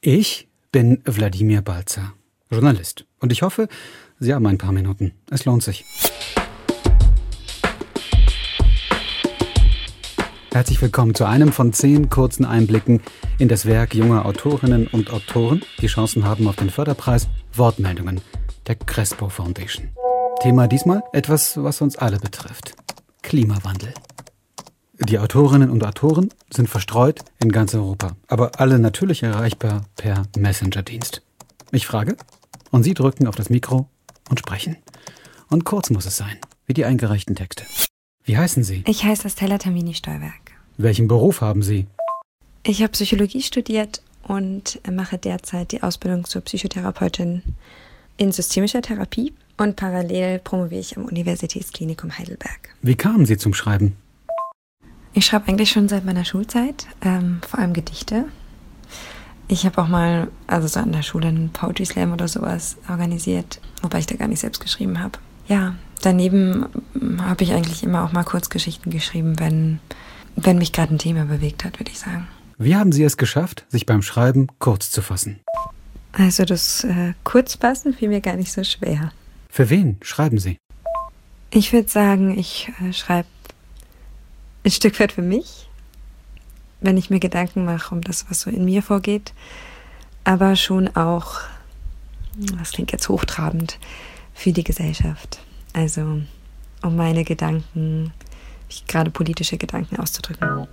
Ich bin Wladimir Balzer, Journalist. Und ich hoffe, Sie haben ein paar Minuten. Es lohnt sich. Herzlich willkommen zu einem von 10 kurzen Einblicken in das Werk junger Autorinnen und Autoren, die Chancen haben auf den Förderpreis Wortmeldungen der Crespo Foundation. Thema diesmal etwas, was uns alle betrifft. Klimawandel. Die Autorinnen und Autoren sind verstreut in ganz Europa, aber alle natürlich erreichbar per Messenger-Dienst. Ich frage und Sie drücken auf das Mikro und sprechen. Und kurz muss es sein, wie die eingereichten Texte. Wie heißen Sie? Ich heiße Stella Tamini-Stolberg. Welchen Beruf haben Sie? Ich habe Psychologie studiert und mache derzeit die Ausbildung zur Psychotherapeutin in systemischer Therapie und parallel promoviere ich am Universitätsklinikum Heidelberg. Wie kamen Sie zum Schreiben? Ich schreibe eigentlich schon seit meiner Schulzeit, vor allem Gedichte. Ich habe auch mal, so an der Schule einen Poetry Slam oder sowas organisiert, wobei ich da gar nicht selbst geschrieben habe. Ja, daneben habe ich eigentlich immer auch mal Kurzgeschichten geschrieben, wenn mich gerade ein Thema bewegt hat, würde ich sagen. Wie haben Sie es geschafft, sich beim Schreiben kurz zu fassen? Also das Kurzfassen fiel mir gar nicht so schwer. Für wen schreiben Sie? Ich würde sagen, ich schreibe ein Stück weit für mich, wenn ich mir Gedanken mache um das, was so in mir vorgeht, aber schon auch, das klingt jetzt hochtrabend, für die Gesellschaft. Also um meine Gedanken, gerade politische Gedanken auszudrücken.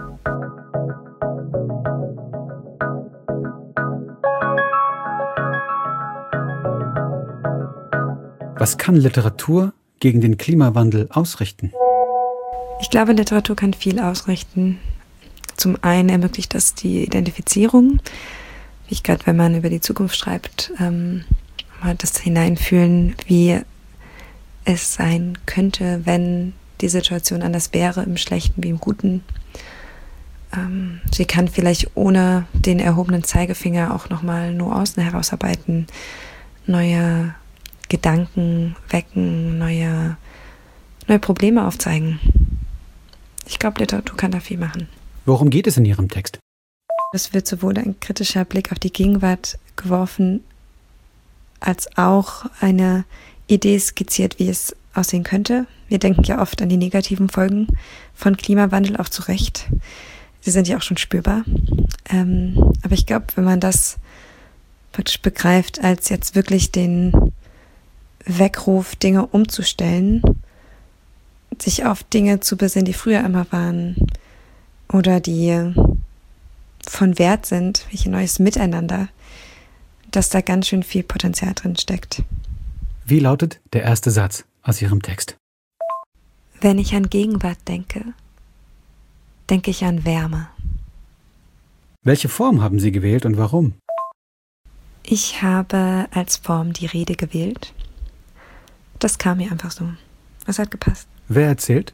Was kann Literatur gegen den Klimawandel ausrichten? Ich glaube, Literatur kann viel ausrichten. Zum einen ermöglicht das die Identifizierung, gerade wenn man über die Zukunft schreibt, mal das Hineinfühlen, wie es sein könnte, wenn die Situation anders wäre, im Schlechten wie im Guten. Sie kann vielleicht ohne den erhobenen Zeigefinger auch nochmal Nuancen herausarbeiten, neue Gedanken wecken, neue Probleme aufzeigen. Ich glaube, Literatur kann da viel machen. Worum geht es in Ihrem Text? Es wird sowohl ein kritischer Blick auf die Gegenwart geworfen, als auch eine Idee skizziert, wie es aussehen könnte. Wir denken ja oft an die negativen Folgen von Klimawandel, auch zu Recht. Sie sind ja auch schon spürbar. Aber ich glaube, wenn man das praktisch begreift, als jetzt wirklich den Weckruf, Dinge umzustellen, sich auf Dinge zu besinnen, die früher immer waren oder die von Wert sind, welche neues Miteinander, dass da ganz schön viel Potenzial drin steckt. Wie lautet der erste Satz aus Ihrem Text? Wenn ich an Gegenwart denke, denke ich an Wärme. Welche Form haben Sie gewählt und warum? Ich habe als Form die Rede gewählt. Das kam mir einfach so. Es hat gepasst. Wer erzählt?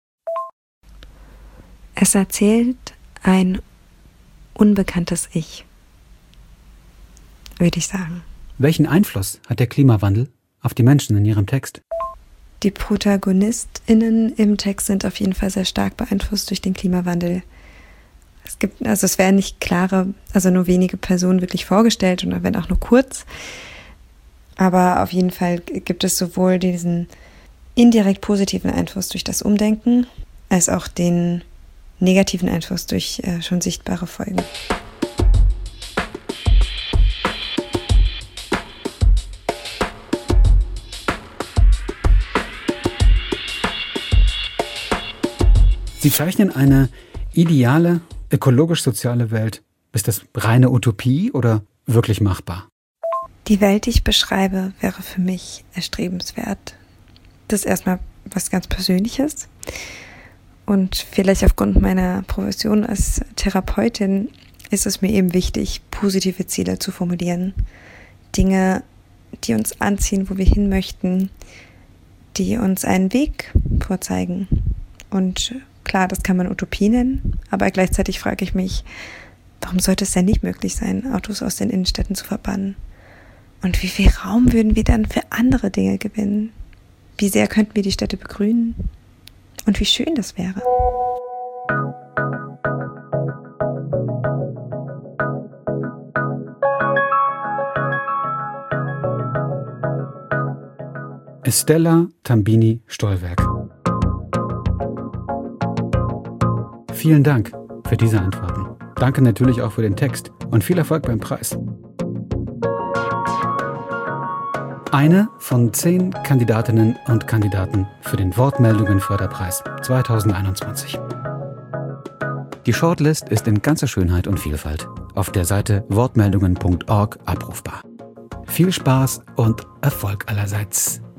Es erzählt ein unbekanntes Ich, würde ich sagen. Welchen Einfluss hat der Klimawandel auf die Menschen in Ihrem Text? Die ProtagonistInnen im Text sind auf jeden Fall sehr stark beeinflusst durch den Klimawandel. Es werden nicht nur wenige Personen wirklich vorgestellt und wenn auch nur kurz. Aber auf jeden Fall gibt es sowohl diesen indirekt positiven Einfluss durch das Umdenken, als auch den negativen Einfluss durch schon sichtbare Folgen. Sie zeichnen eine ideale, ökologisch-soziale Welt. Ist das reine Utopie oder wirklich machbar? Die Welt, die ich beschreibe, wäre für mich erstrebenswert. Das ist erstmal was ganz Persönliches. Und vielleicht aufgrund meiner Profession als Therapeutin ist es mir eben wichtig, positive Ziele zu formulieren. Dinge, die uns anziehen, wo wir hin möchten, die uns einen Weg vorzeigen. Und klar, das kann man Utopie nennen, aber gleichzeitig frage ich mich, warum sollte es denn nicht möglich sein, Autos aus den Innenstädten zu verbannen? Und wie viel Raum würden wir dann für andere Dinge gewinnen? Wie sehr könnten wir die Städte begrünen? Und wie schön das wäre. Estella Tambini-Stollwerk. Vielen Dank für diese Antworten. Danke natürlich auch für den Text und viel Erfolg beim Preis. Eine von 10 Kandidatinnen und Kandidaten für den Wortmeldungen-Förderpreis 2021. Die Shortlist ist in ganzer Schönheit und Vielfalt auf der Seite wortmeldungen.org abrufbar. Viel Spaß und Erfolg allerseits.